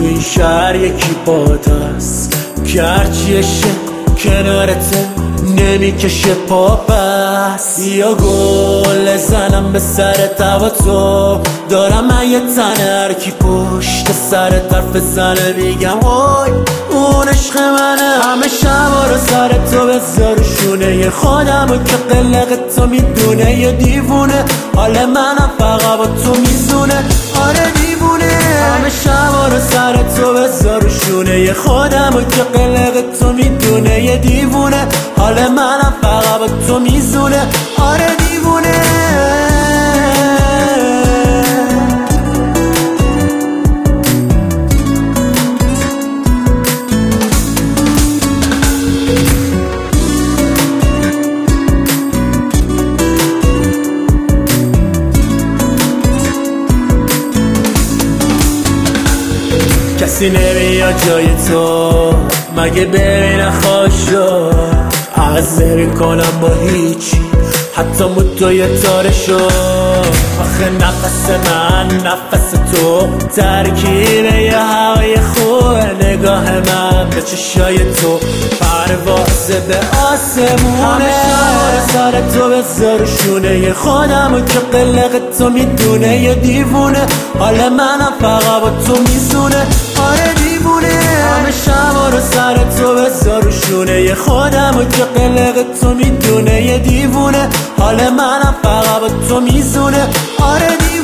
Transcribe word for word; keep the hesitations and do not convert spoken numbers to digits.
تو این شهر یکی باد هست که هرچی عشق کنارته نمیکشه پا بس. یا گل زنم به سر توا تو دارم من یه تنه هرکی پشت سر طرف زنه میگم وای اون عشق منه. همه شبا رو سر تو بذارشونه یه خودم و که قلق تو میدونه یه دیوونه حال منم فقط با تو میزونه. آره دیوونه همه شبا رو سر تو بذارشونه یه خودم و که قلق تو میدونه یه دیوونه حال منم فقط با تو میزونه. آره دیوونه کسی نمیاد جای تو مگه ببینه خوشو عوض نمیکنم با هیچی حتی مدوی تارشو. آخه نفس من نفس تو ترکیب یه هوای خوبه نگاه من به چشای تو پرواز به آسمونه. همه سر تو بذارشونه یه خودم و که قلق تو میدونه یه دیوونه حال منم فقط با تو میزونه. آره دیوونه همه شبا رو سر تو بذارشونه یه خودم و که قلق تو میدونه یه دیوونه حال منم فقط با تو میزونه. آره دیوونه